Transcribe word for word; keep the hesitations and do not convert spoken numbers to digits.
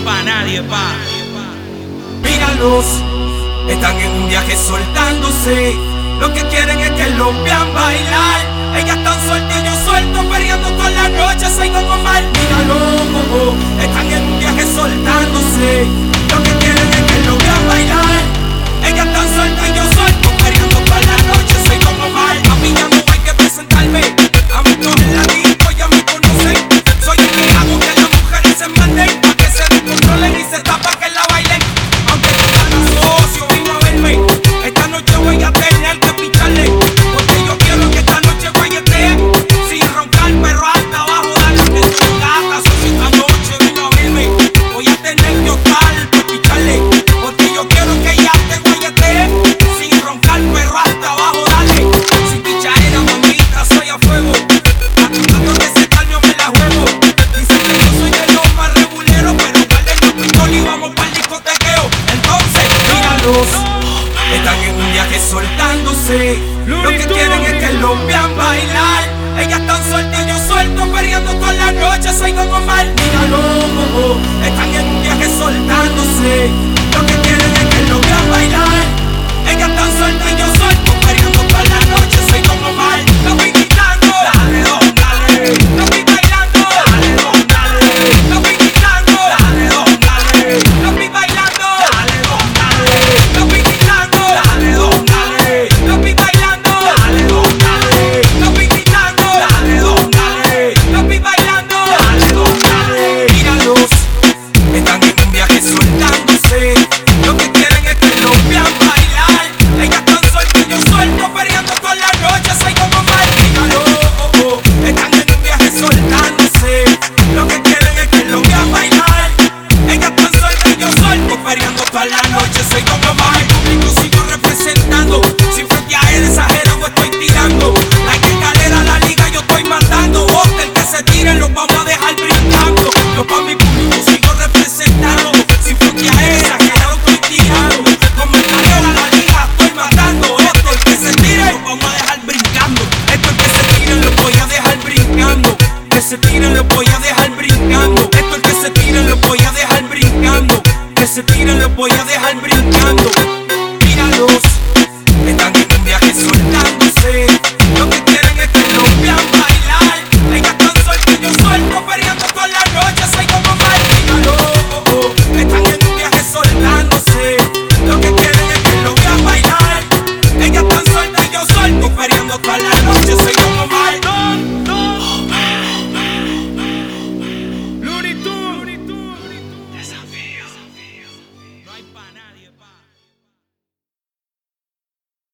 pa' nadie, pa. Míralos, están en un viaje soltándose. Lo que quieren es que los vean bailar. Ellas están sueltas y yo suelto, perreando toda la noche, soy como mal. Míralos, están en un viaje soltándose. Lo que quieren es que los vean bailar. Ellas están sueltas y yo suelto, perreando toda la noche, soy como mal. A mí ya no hay que presentarme, a mí no es la disco, ya me conocen. Soy el que hago que las mujeres se manden, pa' que se descontrolen y se tapa que la bailen. Aunque tú ganas socio, vino a verme. Esta noche voy a tener que picharle, porque yo quiero que esta noche guayetee. Sin roncar, perro alta abajo, dale que tú gata. Socio, esta noche vino a verme. Voy a tener que optar por picharle, porque yo quiero que ella te guayetee. Sin roncar, perro alta abajo, dale. Sin pichadera, mamita, soy a fuego. Acusando que ese calio me la juego. Dicen que yo soy de los más reguleros, pero guarden los pistoles y vamos para el discotequeo. Entonces, míralos, están en un viaje soltándose. Lo que quieren es que los vean bailar. Ellas están sueltas y yo suelto, perreando toda la noche, soy como mal. Míralos, están en un viaje soltándose. Lo que quieren es que los vean bailar. Ellas están sueltas y yo suelto, perreando toda la noche, soy como mal. Lo voy gritando, dale, don, dale. Lo voy bailando, dale, don, dale. Lo voy gritando, dale, don, dale. Lo voy bailando, dale, don, dale. Lo voy gritando, dale, don, dale. Lo voy bailando, dale, don, dale. Lo voy gritando, dale, don, dale. Lo voy bailando, dale, don, dale. Míralos, están en un viaje soltándose. Lo que quieren es que los vean bailar. Ellas están sueltas y yo suelto, perreando toda la noche, soy como mal. Míralos, están en un viaje soltándose. Lo que quieren es que los vean bailar. Ellas están sueltas y yo suelto, perreando toda la noche, soy como mal. El público sigo representando. Si frente a él exagerado estoy tirando. La escalera, la liga yo estoy mandando. Hotel que se tiren, los vamos a dejar brincando. Yo pa' mi público sigo representando. Si frente a él exagerado estoy tirando. Como escalera, la liga estoy matando. Esto el que se tire, los vamos a dejar brincando. Esto el que se tire, los voy a dejar brincando. Que se tiren, los voy a dejar brincando. Esto el que se tire, los voy a dejar brincando. Que se tiren, los voy a dejar brincando. Míralos, están en un viaje soltándose. Lo que quieren es que los vean bailar. Ellas están sueltas y yo suelto, perreando toda la noche, soy como mal. Míralos, están en un viaje soltándose. Lo que quieren es que los vean bailar. Ellas están sueltas y yo suelto, perreando toda la noche, soy como mal. Looney Tunes. Desafío. No hay pa' nadie.